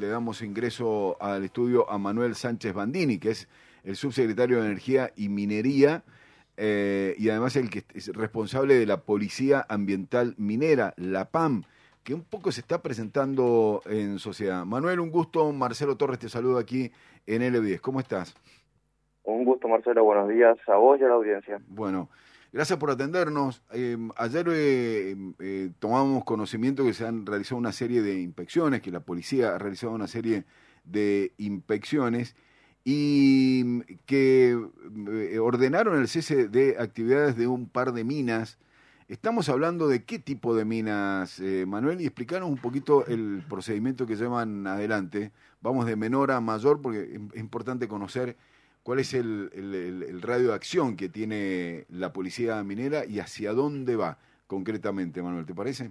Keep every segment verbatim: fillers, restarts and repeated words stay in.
le damos ingreso al estudio a Manuel Sánchez Bandini, que es el subsecretario de Energía y Minería, eh, y además el que es responsable de la Policía Ambiental Minera, la P A M, que un poco se está presentando en sociedad. Manuel, un gusto. Marcelo Torres te saluda aquí en L diez. ¿Cómo estás? Un gusto, Marcelo. Buenos días a vos y a la audiencia. Bueno, gracias por atendernos. Eh, ayer eh, eh, tomamos conocimiento que se han realizado una serie de inspecciones, que la policía ha realizado una serie de inspecciones y que eh, ordenaron el cese de actividades de un par de minas. Estamos hablando de qué tipo de minas, eh, Manuel, y explicanos un poquito el procedimiento que llevan adelante. Vamos de menor a mayor porque es importante conocer cuál es el, el, el, el radio de acción que tiene la policía minera y hacia dónde va concretamente, Manuel, ¿te parece?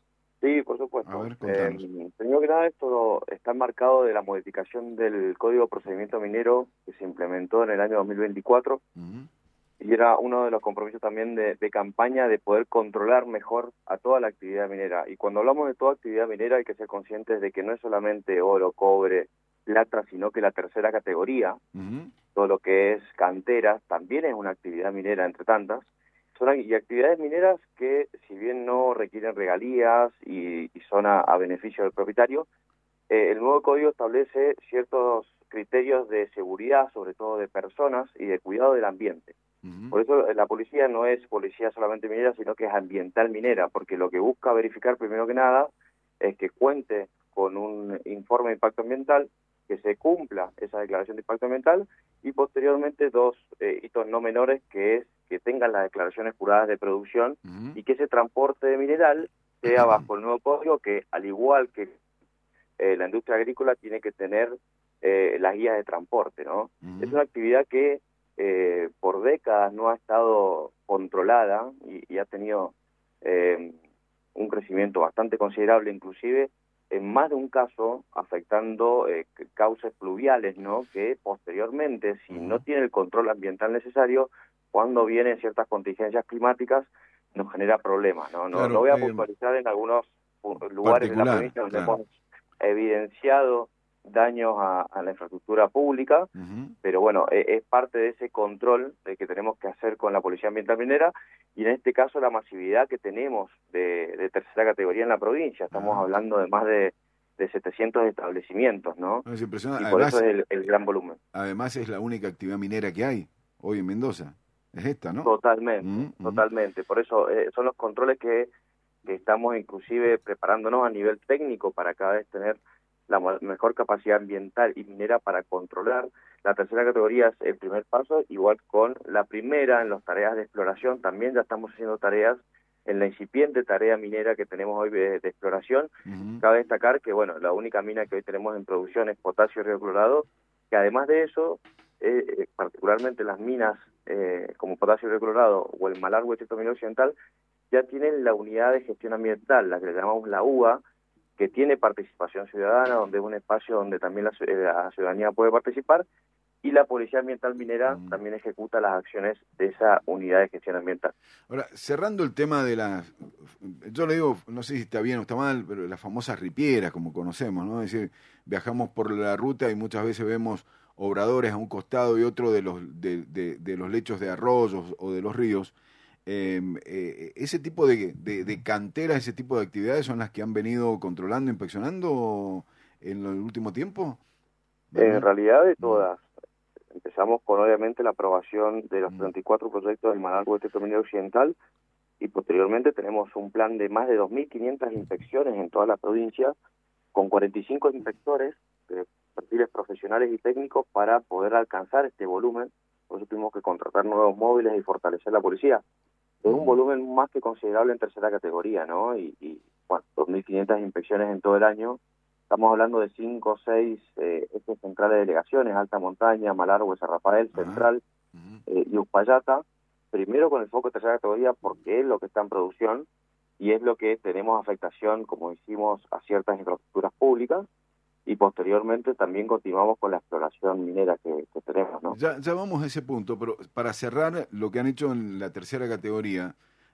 Sí, por supuesto. A ver, contanos. Eh, primero que nada, esto está enmarcado de la modificación del Código de Procedimiento Minero que se implementó en el año dos mil veinticuatro. Uh-huh. Y era uno de los compromisos también de, de campaña de poder controlar mejor a toda la actividad minera. Y cuando hablamos de toda actividad minera hay que ser conscientes de que no es solamente oro, cobre, plata, sino que la tercera categoría, uh-huh. todo lo que es canteras, también es una actividad minera entre tantas. Son y actividades mineras que, si bien no requieren regalías y, y son a, a beneficio del propietario, eh, el nuevo código establece ciertos criterios de seguridad, sobre todo de personas, y de cuidado del ambiente. Uh-huh. Por eso la policía no es policía solamente minera, sino que es ambiental minera, porque lo que busca verificar primero que nada es que cuente con un informe de impacto ambiental, que se cumpla esa declaración de impacto ambiental y posteriormente dos eh, hitos no menores, que es que tengan las declaraciones juradas de producción uh-huh. y que ese transporte de mineral sea uh-huh. bajo el nuevo código, que al igual que eh, la industria agrícola tiene que tener eh, las guías de transporte, ¿no? Uh-huh. Es una actividad que eh, por décadas no ha estado controlada y, y ha tenido eh, un crecimiento bastante considerable, inclusive en más de un caso afectando eh, cauces pluviales, ¿no? Que posteriormente, si no tiene el control ambiental necesario, cuando vienen ciertas contingencias climáticas, nos genera problemas, ¿no? No, claro, no voy a eh, puntualizar en algunos lugares de la provincia donde claro. hemos evidenciado daños a, a la infraestructura pública, uh-huh. pero bueno, es, es parte de ese control de que tenemos que hacer con la Policía Ambiental Minera, y en este caso la masividad que tenemos de, de tercera categoría en la provincia. Estamos uh-huh. hablando de más de, de setecientos establecimientos, ¿no? Es impresionante. Y por además, eso es el, el gran volumen. Además es la única actividad minera que hay hoy en Mendoza. Es esta, ¿no? Totalmente, uh-huh. totalmente. Por eso eh, son los controles que, que estamos inclusive preparándonos a nivel técnico para cada vez tener la mejor capacidad ambiental y minera para controlar. La tercera categoría es el primer paso, igual con la primera en las tareas de exploración. También ya estamos haciendo tareas en la incipiente tarea minera que tenemos hoy de, de exploración. Uh-huh. Cabe destacar que, bueno, la única mina que hoy tenemos en producción es potasio río clorado, que además de eso, eh, particularmente las minas eh, como potasio río clorado o el Malargüe Distrito Minero Occidental, ya tienen la unidad de gestión ambiental, la que le llamamos la U A, que tiene participación ciudadana, donde es un espacio donde también la, la ciudadanía puede participar, y la Policía Ambiental Minera mm. también ejecuta las acciones de esa unidad de gestión ambiental. Ahora, cerrando el tema de las, yo le digo, no sé si está bien o está mal, pero las famosas ripieras, como conocemos, ¿no? Es decir, viajamos por la ruta y muchas veces vemos obradores a un costado y otro de los, de, de, de los lechos de arroyos o de los ríos. Eh, eh, ese tipo de, de, de canteras, ese tipo de actividades son las que han venido controlando, inspeccionando en el último tiempo. ¿Verdad? En realidad de todas. Empezamos con obviamente la aprobación de los treinta y cuatro proyectos del Malargüe Distrito Minero Occidental y posteriormente tenemos un plan de más de dos mil quinientas inspecciones en toda la provincia con cuarenta y cinco inspectores de perfiles profesionales y técnicos para poder alcanzar este volumen. Por eso tuvimos que contratar nuevos móviles y fortalecer la policía. Es un volumen más que considerable en tercera categoría, ¿no? Y, y bueno, dos mil quinientas inspecciones en todo el año. Estamos hablando de cinco o seis eh, ejes centrales de delegaciones, Alta Montaña, Malargüe, San Rafael, Central uh-huh. eh, y Uspallata. Primero con el foco de tercera categoría porque es lo que está en producción y es lo que tenemos afectación, como hicimos, a ciertas infraestructuras públicas. Y posteriormente también continuamos con la exploración minera que, que tenemos, ¿no? Ya, ya vamos a ese punto, pero para cerrar lo que han hecho en la tercera categoría,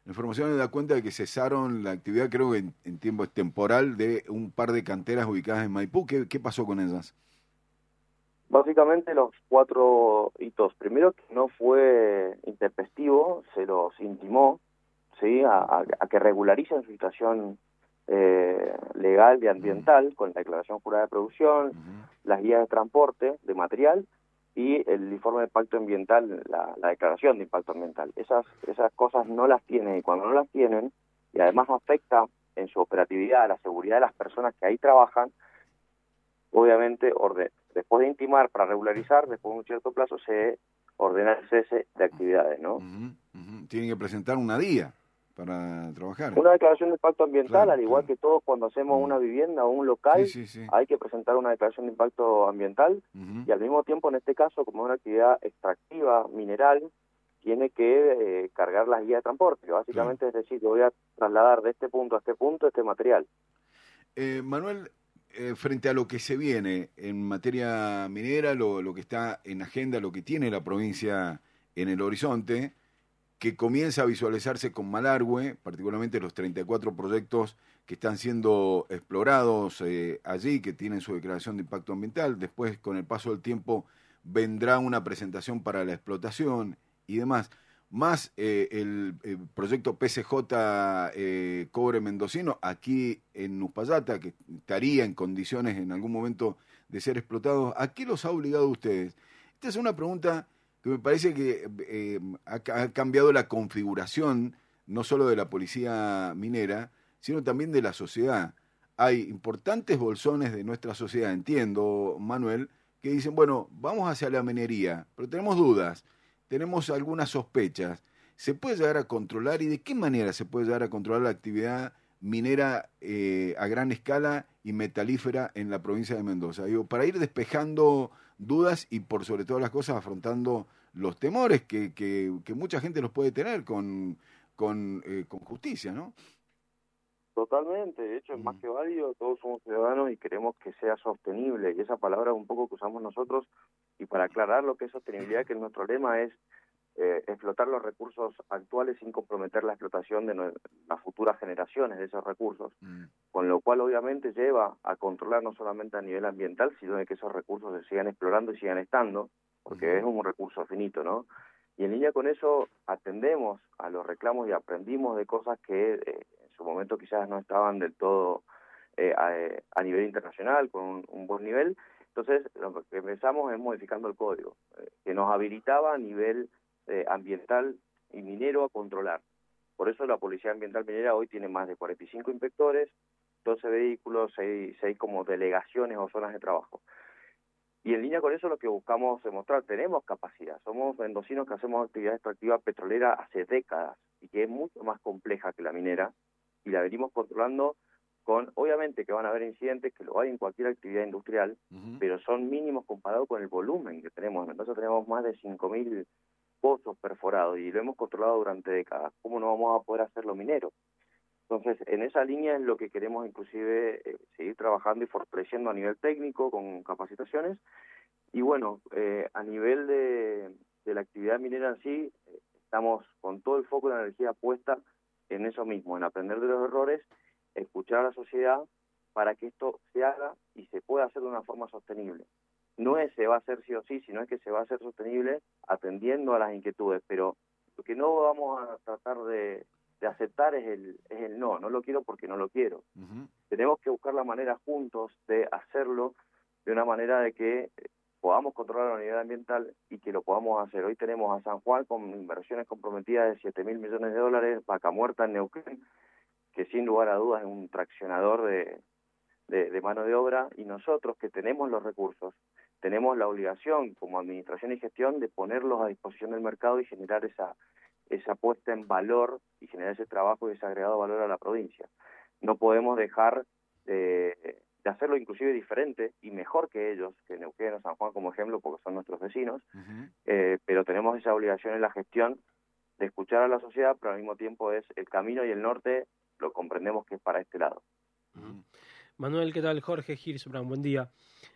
La información da cuenta de que cesaron la actividad, creo que en, en tiempo temporal, de un par de canteras ubicadas en Maipú. ¿Qué, qué pasó con ellas? Básicamente los cuatro hitos. Primero, que no fue intempestivo, se los intimó, ¿sí? a, a, a que regularicen su situación eh, legal y ambiental uh-huh. con la declaración jurada de producción, uh-huh. las guías de transporte de material y el informe de impacto ambiental, la, la declaración de impacto ambiental. Esas, esas cosas no las tienen, y cuando no las tienen, y además afecta en su operatividad a la seguridad de las personas que ahí trabajan, obviamente, orden, después de intimar para regularizar, después de un cierto plazo, se ordena el cese de actividades, ¿no? Uh-huh, uh-huh. Tienen que presentar una D I A para trabajar. Una declaración de impacto ambiental, claro, al igual claro. que todos cuando hacemos uh-huh. una vivienda o un local, sí, sí, sí. hay que presentar una declaración de impacto ambiental uh-huh. y al mismo tiempo, en este caso, como es una actividad extractiva, mineral, tiene que eh, cargar las guías de transporte, que básicamente claro. es decir, yo voy a trasladar de este punto a este punto este material. Eh, Manuel, eh, frente a lo que se viene en materia minera, lo, lo que está en agenda, lo que tiene la provincia en el horizonte, que comienza a visualizarse con Malargüe, particularmente los treinta y cuatro proyectos que están siendo explorados eh, allí, que tienen su declaración de impacto ambiental. Después, con el paso del tiempo, vendrá una presentación para la explotación y demás. Más eh, el, el proyecto P C J eh, Cobre Mendocino, aquí en Uspallata, que estaría en condiciones en algún momento de ser explotado. ¿A qué los ha obligado ustedes? Esta es una pregunta que me parece que eh, ha, ha cambiado la configuración, no solo de la policía minera, sino también de la sociedad. Hay importantes bolsones de nuestra sociedad, entiendo, Manuel, que dicen, bueno, vamos hacia la minería, pero tenemos dudas, tenemos algunas sospechas. ¿Se puede llegar a controlar y de qué manera se puede llegar a controlar la actividad minera eh, a gran escala y metalífera en la provincia de Mendoza? Digo, para ir despejando dudas y por sobre todas las cosas afrontando los temores que, que, que mucha gente los puede tener con, con, eh, con justicia, ¿no? Totalmente, de hecho es mm. más que válido, todos somos ciudadanos y queremos que sea sostenible, y esa palabra es un poco que usamos nosotros, y para aclarar lo que es sostenibilidad, que nuestro lema es eh, explotar los recursos actuales sin comprometer la explotación de no, las futuras generaciones de esos recursos, mm. con lo cual obviamente lleva a controlar no solamente a nivel ambiental, sino de que esos recursos se sigan explorando y sigan estando, porque mm. es un recurso finito, ¿no? Y en línea con eso atendemos a los reclamos y aprendimos de cosas que eh, en su momento quizás no estaban del todo eh, a, a nivel internacional, con un, un buen nivel. Entonces lo que empezamos es modificando el código, eh, que nos habilitaba a nivel eh, ambiental y minero a controlar. Por eso la Policía Ambiental Minera hoy tiene más de cuarenta y cinco inspectores, doce vehículos, seis, seis como delegaciones o zonas de trabajo. Y en línea con eso lo que buscamos demostrar, tenemos capacidad, somos mendocinos que hacemos actividad extractiva petrolera hace décadas y que es mucho más compleja que la minera y la venimos controlando con, obviamente que van a haber incidentes, que lo hay en cualquier actividad industrial, uh-huh. pero son mínimos comparado con el volumen que tenemos. Entonces tenemos más de cinco mil pozos perforados y lo hemos controlado durante décadas. ¿Cómo no vamos a poder hacerlo minero? Entonces, en esa línea es lo que queremos inclusive eh, seguir trabajando y fortaleciendo a nivel técnico con capacitaciones. Y bueno, eh, a nivel de, de la actividad minera en sí, eh, estamos con todo el foco de la energía puesta en eso mismo, en aprender de los errores, escuchar a la sociedad para que esto se haga y se pueda hacer de una forma sostenible. No es se va a hacer sí o sí, sino es que se va a hacer sostenible atendiendo a las inquietudes, pero lo que no vamos a tratar de... de aceptar es el, es el no, no lo quiero porque no lo quiero. Uh-huh. Tenemos que buscar la manera juntos de hacerlo de una manera de que podamos controlar la unidad ambiental y que lo podamos hacer. Hoy tenemos a San Juan con inversiones comprometidas de siete mil millones de dólares, Vaca Muerta en Neuquén, que sin lugar a dudas es un traccionador de, de, de mano de obra, y nosotros que tenemos los recursos, tenemos la obligación como administración y gestión de ponerlos a disposición del mercado y generar esa esa puesta en valor y generar ese trabajo y ese agregado valor a la provincia. No podemos dejar eh, de hacerlo inclusive diferente y mejor que ellos, que Neuquén o San Juan como ejemplo, porque son nuestros vecinos, uh-huh. eh, pero tenemos esa obligación en la gestión de escuchar a la sociedad, pero al mismo tiempo es el camino y el norte, lo comprendemos que es para este lado. Uh-huh. Manuel, ¿qué tal? Jorge Girsbrand, buen día.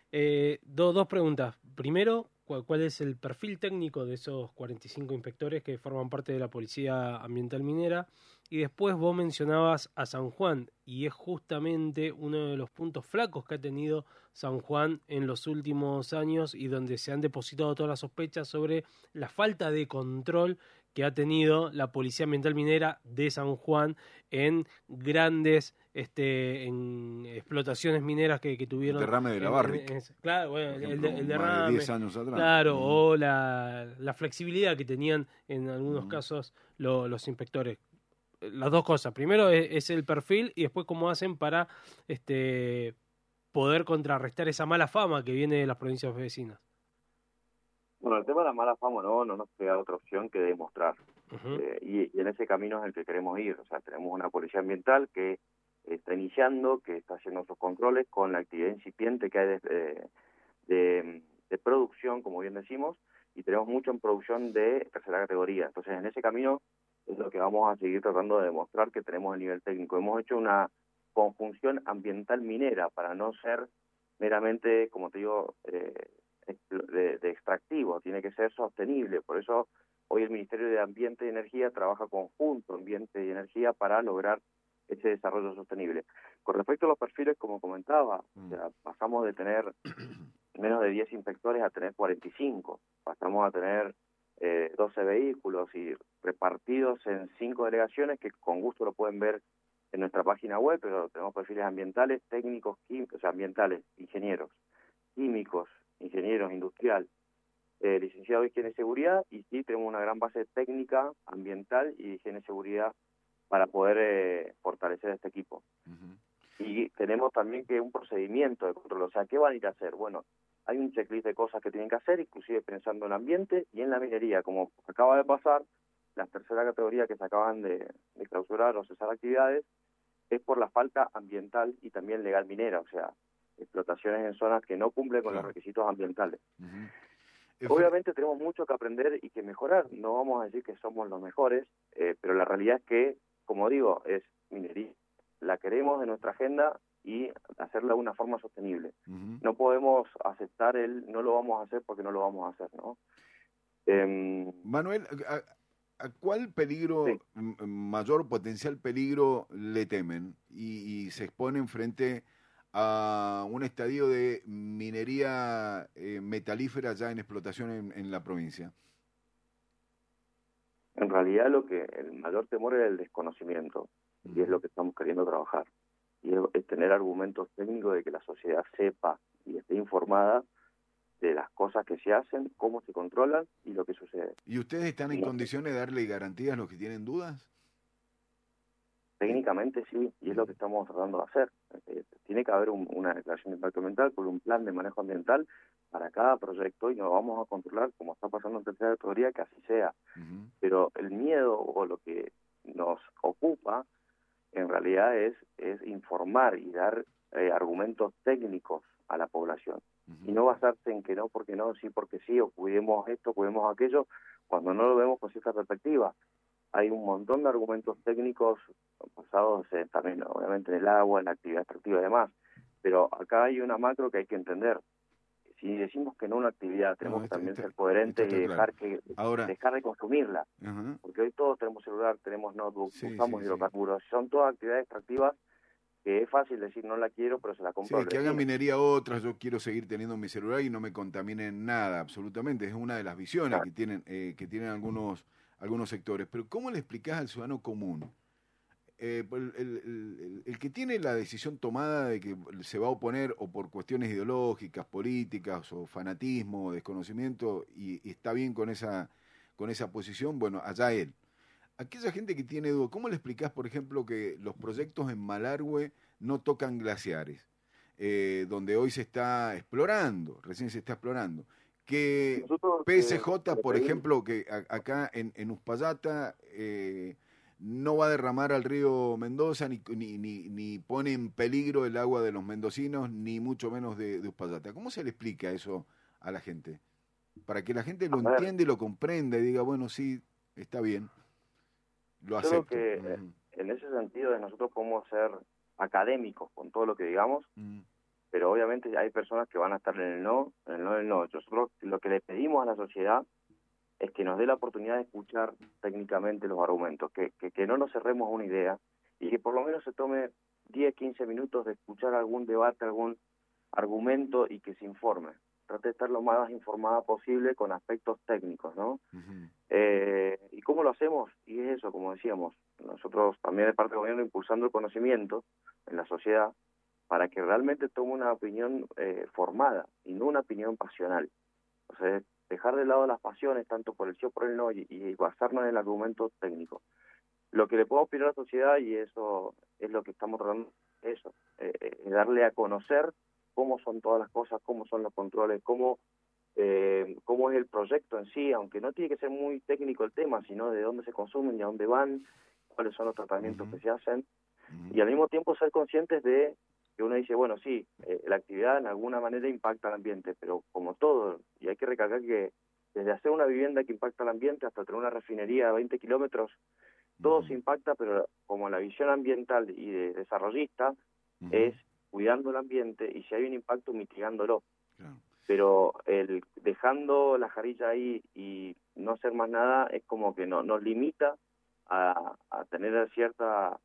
Eh, do, dos preguntas. Primero, ¿cuál, ¿cuál es el perfil técnico de esos cuarenta y cinco inspectores que forman parte de la Policía Ambiental Minera? y después vos mencionabas a San Juan, y es justamente uno de los puntos flacos que ha tenido San Juan en los últimos años y donde se han depositado todas las sospechas sobre la falta de control que ha tenido la Policía Ambiental Minera de San Juan en grandes este, en explotaciones mineras que, que tuvieron. El derrame de la en, Barrick. En, en, claro, bueno, ejemplo, el, el más derrame. de diez años atrás. Claro, Mm. o la, la flexibilidad que tenían en algunos Mm. casos lo, los inspectores. Las dos cosas. Primero es, es el perfil y después cómo hacen para este poder contrarrestar esa mala fama que viene de las provincias vecinas. Bueno, el tema de la mala fama no, no nos queda otra opción que demostrar. Uh-huh. Eh, y, y en ese camino es el que queremos ir. O sea, tenemos una policía ambiental que está iniciando, que está haciendo sus controles con la actividad incipiente que hay de, de, de producción, como bien decimos, y tenemos mucho en producción de tercera categoría. Entonces, en ese camino es lo que vamos a seguir tratando de demostrar que tenemos el nivel técnico. Hemos hecho una conjunción ambiental minera para no ser meramente, como te digo, eh, de, de extractivo, tiene que ser sostenible. Por eso hoy el Ministerio de Ambiente y Energía trabaja conjunto, Ambiente y Energía, para lograr ese desarrollo sostenible. Con respecto a los perfiles, como comentaba, mm. o sea, pasamos de tener menos de diez inspectores a tener cuarenta y cinco, pasamos a tener eh, doce vehículos y repartidos en cinco delegaciones que con gusto lo pueden ver en nuestra página web, pero tenemos perfiles ambientales, técnicos, químicos, o sea, ambientales, ingenieros, químicos, ingenieros, industrial, eh, licenciado de higiene y seguridad, y sí tenemos una gran base técnica, ambiental y de higiene y seguridad para poder eh, fortalecer este equipo. Uh-huh. Y tenemos también que un procedimiento de control, o sea, ¿qué van a ir a hacer? Bueno, hay un checklist de cosas que tienen que hacer, inclusive pensando en el ambiente y en la minería, como acaba de pasar, las tercera categoría que se acaban de, de clausurar o cesar actividades, es por la falta ambiental y también legal minera, o sea, explotaciones en zonas que no cumplen con claro. los requisitos ambientales. Uh-huh. Obviamente tenemos mucho que aprender y que mejorar, no vamos a decir que somos los mejores, eh, pero la realidad es que, como digo, es minería, la queremos en nuestra agenda y hacerla de una forma sostenible. Uh-huh. No podemos aceptar el no lo vamos a hacer porque no lo vamos a hacer, ¿no? Eh, Manuel, ¿a, a cuál peligro, sí. mayor potencial peligro le temen y, y se exponen frente a un estadio de minería eh, metalífera ya en explotación en, en la provincia? En realidad lo que el mayor temor es el desconocimiento, uh-huh. y es lo que estamos queriendo trabajar. Y es, es tener argumentos técnicos de que la sociedad sepa y esté informada de las cosas que se hacen, cómo se controlan y lo que sucede. ¿Y ustedes están en sí. condiciones de darle garantías a los que tienen dudas? Técnicamente sí, y es lo que estamos tratando de hacer. Eh, tiene que haber un, una declaración de impacto ambiental con un plan de manejo ambiental para cada proyecto y nos vamos a controlar, como está pasando en tercera categoría, que así sea. Uh-huh. Pero el miedo o lo que nos ocupa en realidad es, es informar y dar eh, argumentos técnicos a la población. Uh-huh. Y no basarse en que no, porque no, sí, porque sí, o cuidemos esto, cuidemos aquello, cuando no lo vemos con cierta perspectiva. Hay un montón de argumentos técnicos basados eh, también, obviamente, en el agua, en la actividad extractiva y demás. Pero acá hay una macro que hay que entender. Si decimos que no una actividad, tenemos no, esto, que también esto, ser coherentes y dejar claro. que Ahora, dejar de consumirla. Uh-huh. Porque hoy todos tenemos celular, tenemos notebook, sí, usamos sí, hidrocarburos. Sí. Son todas actividades extractivas que es fácil decir no la quiero, pero se la compro. Sí, que hagan minería otras, yo quiero seguir teniendo mi celular y no me contaminen nada, absolutamente. Es una de las visiones claro. que tienen eh, que tienen algunos algunos sectores. Pero ¿cómo le explicás al ciudadano común? Eh, el, el, el, el que tiene la decisión tomada de que se va a oponer o por cuestiones ideológicas, políticas o fanatismo o desconocimiento y, y está bien con esa con esa posición, bueno, allá él. Aquella gente que tiene duda, ¿cómo le explicás, por ejemplo, que los proyectos en Malargüe no tocan glaciares? Eh, donde hoy se está explorando, recién se está explorando. Que Nosotros, P S J, eh, por ejemplo, que a, acá en, en Uspallata eh, no va a derramar al río Mendoza, ni, ni, ni, ni pone en peligro el agua de los mendocinos, ni mucho menos de, de Uspallata. ¿Cómo se le explica eso a la gente? Para que la gente lo entienda y lo comprenda y diga, bueno, sí, está bien. Lo acepto. Creo que uh-huh. en ese sentido nosotros podemos ser académicos con todo lo que digamos, uh-huh. pero obviamente hay personas que van a estar en el no, en el no, en el no. Nosotros lo que le pedimos a la sociedad es que nos dé la oportunidad de escuchar técnicamente los argumentos, que, que, que no nos cerremos a una idea y que por lo menos se tome diez, quince minutos de escuchar algún debate, algún argumento y que se informe. Trate de estar lo más informada posible con aspectos técnicos, ¿no? Uh-huh. Eh, ¿Y cómo lo hacemos? Y es eso, como decíamos, nosotros también de parte del gobierno impulsando el conocimiento en la sociedad para que realmente tome una opinión eh, formada y no una opinión pasional. O sea, dejar de lado las pasiones, tanto por el sí o por el no, y, y basarnos en el argumento técnico. Lo que le podemos pedir a la sociedad, y eso es lo que estamos tratando, eso, eh, eh, darle a conocer cómo son todas las cosas, cómo son los controles, cómo, eh, cómo es el proyecto en sí, aunque no tiene que ser muy técnico el tema, sino de dónde se consumen y a dónde van, cuáles son los tratamientos uh-huh. que se hacen, uh-huh. y al mismo tiempo ser conscientes de que uno dice, bueno, sí, eh, la actividad en alguna manera impacta al ambiente, pero como todo, y hay que recalcar que desde hacer una vivienda que impacta al ambiente hasta tener una refinería a veinte kilómetros, todo uh-huh. se impacta, pero como la visión ambiental y de desarrollista uh-huh. es cuidando el ambiente y si hay un impacto mitigándolo. Claro. Pero el dejando la jarilla ahí y no hacer más nada es como que no, nos limita a, a tener cierta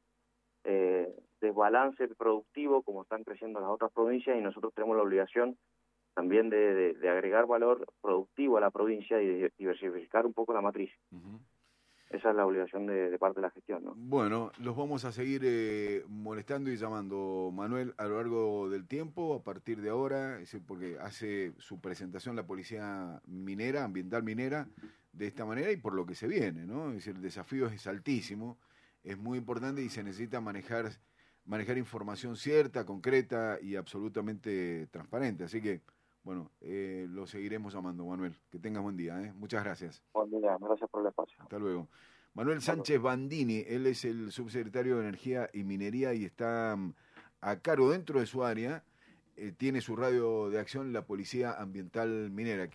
eh, desbalance productivo como están creciendo las otras provincias y nosotros tenemos la obligación también de, de, de agregar valor productivo a la provincia y de diversificar un poco la matriz. Uh-huh. Esa es la obligación de, de parte de la gestión, ¿no? Bueno, los vamos a seguir eh, molestando y llamando, Manuel, a lo largo del tiempo, a partir de ahora, es decir, porque hace su presentación la Policía Minera, Ambiental Minera, de esta manera y por lo que se viene, ¿no? Es decir, el desafío es altísimo, es muy importante y se necesita manejar, manejar información cierta, concreta y absolutamente transparente. Así que, bueno, eh, lo seguiremos llamando, Manuel. Que tengas buen día, ¿eh? Muchas gracias. Buen día, gracias por el espacio. Hasta luego. Manuel Sánchez Bandini, él es el subsecretario de Energía y Minería y está um, a cargo dentro de su área, eh, tiene su radio de acción la Policía Ambiental Minera.